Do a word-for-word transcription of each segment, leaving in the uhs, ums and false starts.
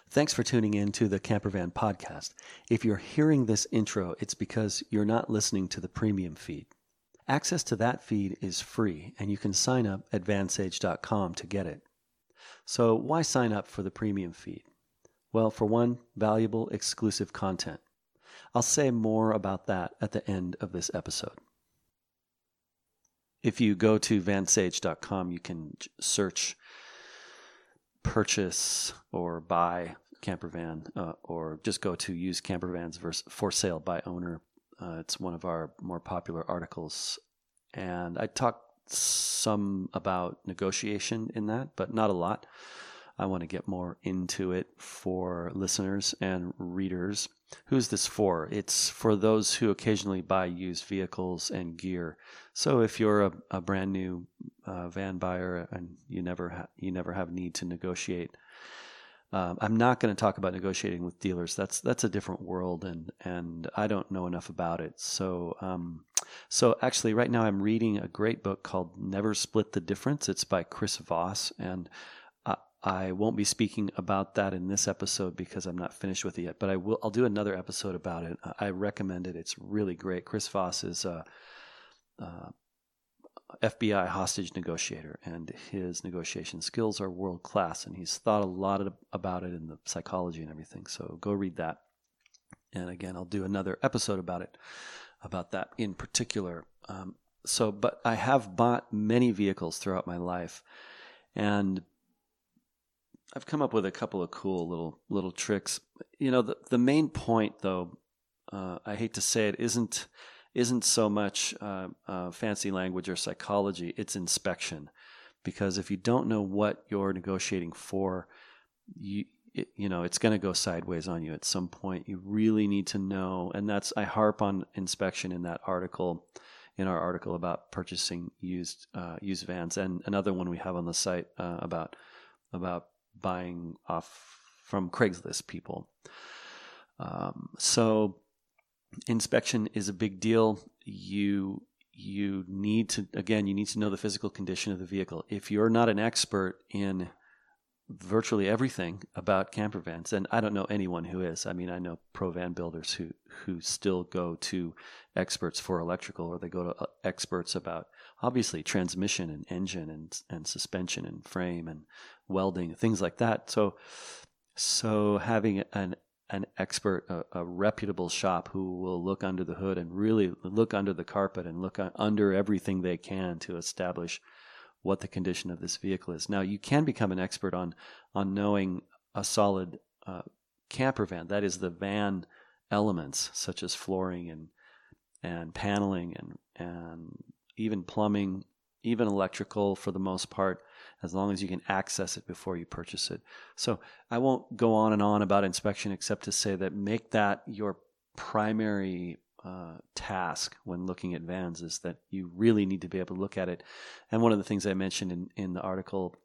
Thanks for tuning in to the Campervan podcast. If you're hearing this intro, it's because you're not listening to the premium feed. Access to that feed is free, and you can sign up at vansage dot com to get it. So why sign up for the premium feed? Well, for one, valuable exclusive content. I'll say more about that at the end of this episode. If you go to vansage dot com, you can search purchase or buy campervan, uh, or just go to use campervans versus for sale by owner. Uh, it's one of our more popular articles. And I talk some about negotiation in that, but not a lot. I want to get more into it for listeners and readers. Who's this for? It's for those who occasionally buy used vehicles and gear. So if you're a, a brand new uh, van buyer and you never ha- you never have need to negotiate, um, I'm not going to talk about negotiating with dealers. That's that's a different world, and and I don't know enough about it. So um, so actually, right now I'm reading a great book called Never Split the Difference. It's by Chris Voss, and I won't be speaking about that in this episode because I'm not finished with it yet, but I will. I'll do another episode about it. I recommend it. It's really great. Chris Voss is a, a F B I hostage negotiator, and his negotiation skills are world class. And he's thought a lot of, about it in the psychology and everything. So go read that. And again, I'll do another episode about it, about that in particular. Um, so, but I have bought many vehicles throughout my life, and I've come up with a couple of cool little little tricks. You know, the the main point, though, uh, I hate to say it, isn't isn't so much uh, uh, fancy language or psychology. It's inspection, because if you don't know what you're negotiating for, you it, you know it's going to go sideways on you at some point. You really need to know, and that's I harp on inspection in that article, in our article about purchasing used uh, used vans, and another one we have on the site uh, about about. buying off from Craigslist people. Um, so inspection is a big deal. You you need to, again, you need to know the physical condition of the vehicle. If you're not an expert in virtually everything about camper vans, and I don't know anyone who is. I mean, I know pro van builders who, who still go to experts for electrical, or they go to experts about obviously transmission and engine and and suspension and frame and welding, things like that. So, so having an an expert, a, a reputable shop who will look under the hood and really look under the carpet and look under everything they can to establish what the condition of this vehicle is. Now, you can become an expert on on knowing a solid uh, camper van. That is the van elements, such as flooring and and paneling and and even plumbing, even electrical for the most part, as long as you can access it before you purchase it. So I won't go on and on about inspection, except to say that make that your primary uh, task when looking at vans, is that you really need to be able to look at it. And one of the things I mentioned in, in the article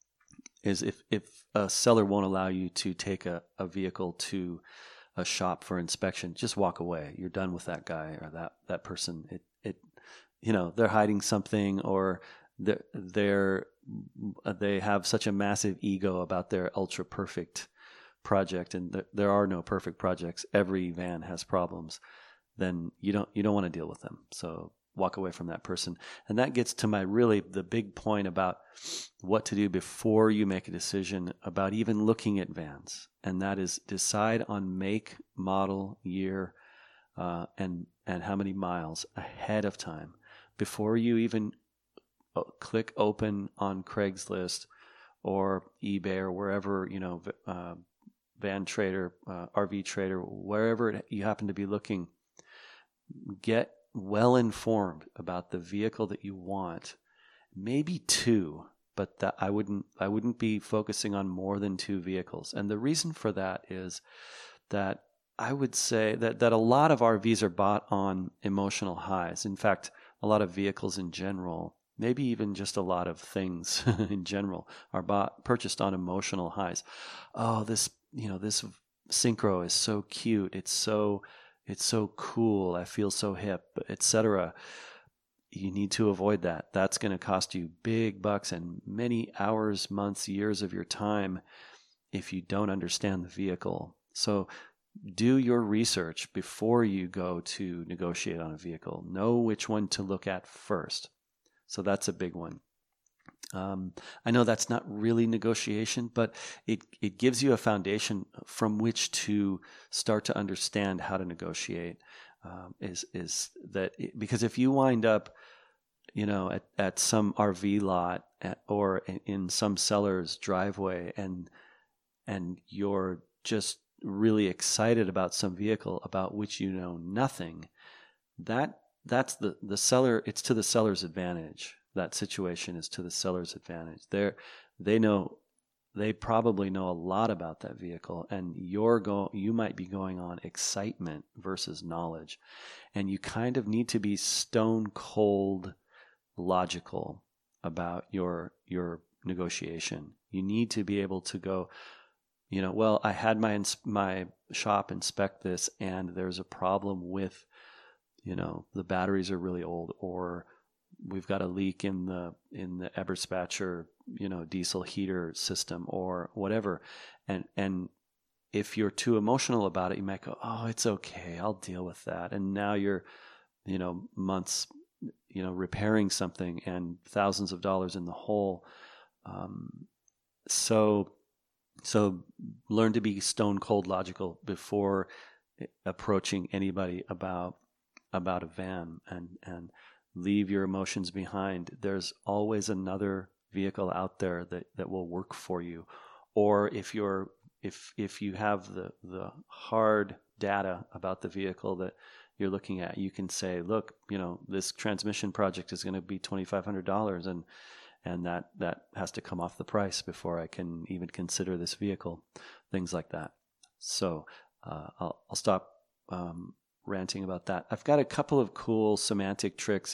is if, if a seller won't allow you to take a, a vehicle to a shop for inspection, just walk away. You're done with that guy or that, that person. It, it, you know, they're hiding something, or they're, they're, they have such a massive ego about their ultra perfect project. And th- there are no perfect projects. Every van has problems. Then you don't, you don't want to deal with them. So walk away from that person. And that gets to my really the big point about what to do before you make a decision about even looking at vans. And that is decide on make, model, year, uh, and, and how many miles ahead of time before you even click open on Craigslist or eBay or wherever, you know, uh, Van Trader, uh, R V Trader, wherever it, you happen to be looking. Get well informed about the vehicle that you want. Maybe two, but that I wouldn't I wouldn't be focusing on more than two vehicles. And the reason for that is that I would say that, that a lot of R Vs are bought on emotional highs. In fact, a lot of vehicles in general, maybe even just a lot of things in general, are bought purchased on emotional highs. Oh, this you know this Syncro is so cute. It's so It's so cool. I feel so hip, et cetera. You need to avoid that. That's going to cost you big bucks and many hours, months, years of your time if you don't understand the vehicle. So do your research before you go to negotiate on a vehicle. Know which one to look at first. So that's a big one. Um, I know that's not really negotiation, but it, it gives you a foundation from which to start to understand how to negotiate. Um, is is that it, because if you wind up, you know, at, at some R V lot at, or in, in some seller's driveway, and and you're just really excited about some vehicle about which you know nothing, that that's the the seller. It's to the seller's advantage. That situation is to the seller's advantage. They they know they probably know a lot about that vehicle, and you're go you might be going on excitement versus knowledge, and you kind of need to be stone cold logical about your your negotiation. You need to be able to go, you know, well, I had my my shop inspect this, and there's a problem with, you know, the batteries are really old, or we've got a leak in the in the Eberspacher, you know, diesel heater system, or whatever. And and if you're too emotional about it, you might go, oh, it's okay, I'll deal with that. And now you're, you know, months, you know, repairing something and thousands of dollars in the hole. Um, so so learn to be stone cold logical before approaching anybody about about a van, and and leave your emotions behind. There's always another vehicle out there that, that will work for you. Or if you're if if you have the, the hard data about the vehicle that you're looking at, you can say, look, you know, this transmission project is going to be twenty-five hundred dollars, and and that, that has to come off the price before I can even consider this vehicle, things like that. So uh, I'll, I'll stop um, ranting about that. I've got a couple of cool semantic tricks.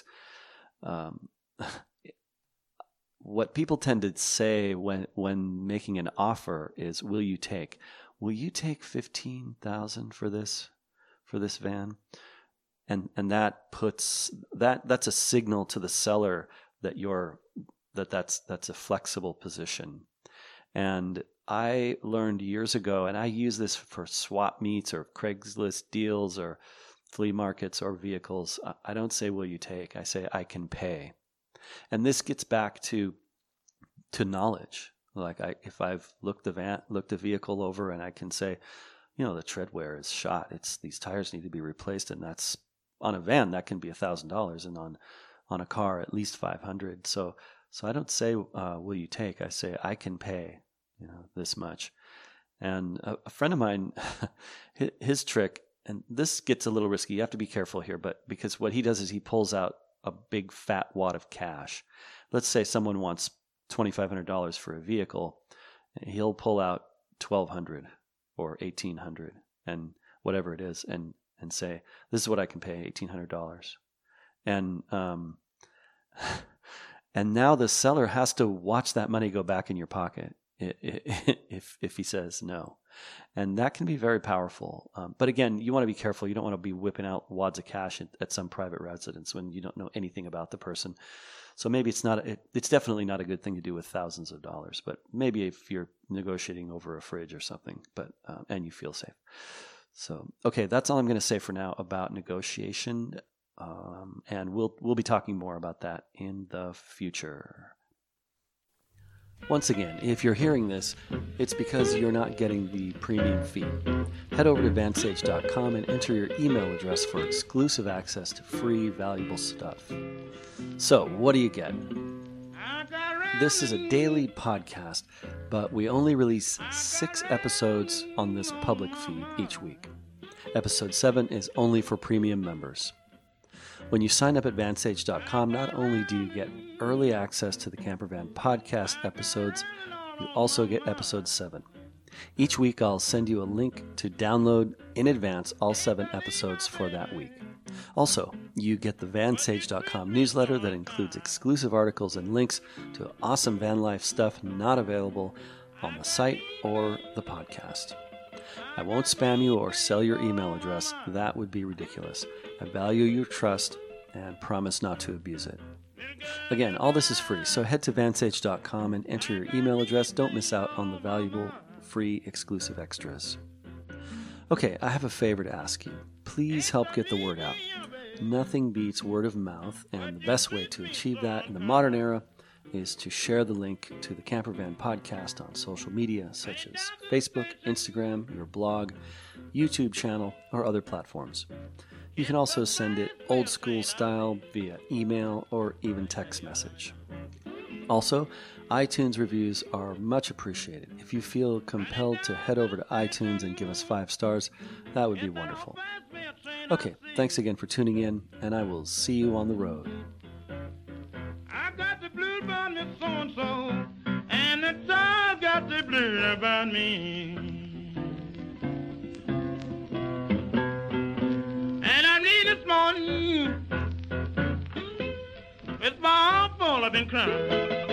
Um, what people tend to say when when making an offer is, "Will you take? Will you take fifteen thousand for this for this van?" And and that puts that that's a signal to the seller that you're that that's that's a flexible position. And I learned years ago, and I use this for swap meets or Craigslist deals or flea markets or vehicles. I don't say, will you take? I say, I can pay. And this gets back to to knowledge. Like I, if I've looked the van, looked the vehicle over, and I can say, you know, the tread wear is shot. It's these tires need to be replaced, and that's on a van that can be a thousand dollars, and on on a car at least five hundred. So so I don't say, uh, will you take? I say, I can pay, you know, this much. And a, a friend of mine, his trick, and this gets a little risky. You have to be careful here, but because what he does is he pulls out a big fat wad of cash. Let's say someone wants twenty-five hundred dollars for a vehicle. He'll pull out twelve hundred dollars or eighteen hundred dollars and whatever it is, and, and say, this is what I can pay, eighteen hundred dollars. And, um, and now the seller has to watch that money go back in your pocket if, if he says no. And that can be very powerful. Um, but again, you want to be careful. You don't want to be whipping out wads of cash at, at some private residence when you don't know anything about the person. So maybe it's not, it, it's definitely not a good thing to do with thousands of dollars, but maybe if you're negotiating over a fridge or something, but, um, and you feel safe. So, okay, that's all I'm going to say for now about negotiation. Um, and we'll, we'll be talking more about that in the future. Once again, if you're hearing this, it's because you're not getting the premium feed. Head over to vansage dot com and enter your email address for exclusive access to free, valuable stuff. So, what do you get? This is a daily podcast, but we only release six episodes on this public feed each week. Episode seven is only for premium members. When you sign up at vansage dot com, not only do you get early access to the Campervan podcast episodes, you also get episode seven. Each week, I'll send you a link to download in advance all seven episodes for that week. Also, you get the vansage dot com newsletter that includes exclusive articles and links to awesome van life stuff not available on the site or the podcast. I won't spam you or sell your email address. That would be ridiculous. I value your trust and promise not to abuse it. Again, all this is free, so head to vansage dot com and enter your email address. Don't miss out on the valuable free exclusive extras. Okay, I have a favor to ask you. Please help get the word out. Nothing beats word of mouth, and the best way to achieve that in the modern era is to share the link to the Campervan podcast on social media such as Facebook, Instagram, your blog, YouTube channel, or other platforms. You can also send it old school style via email or even text message. Also, iTunes reviews are much appreciated. If you feel compelled to head over to iTunes and give us five stars, that would be wonderful. Okay, thanks again for tuning in, and I will see you on the road. I got the blues about me so-and-so, and the child got the blues about me. And I need this morning, it's my fault I've been crying.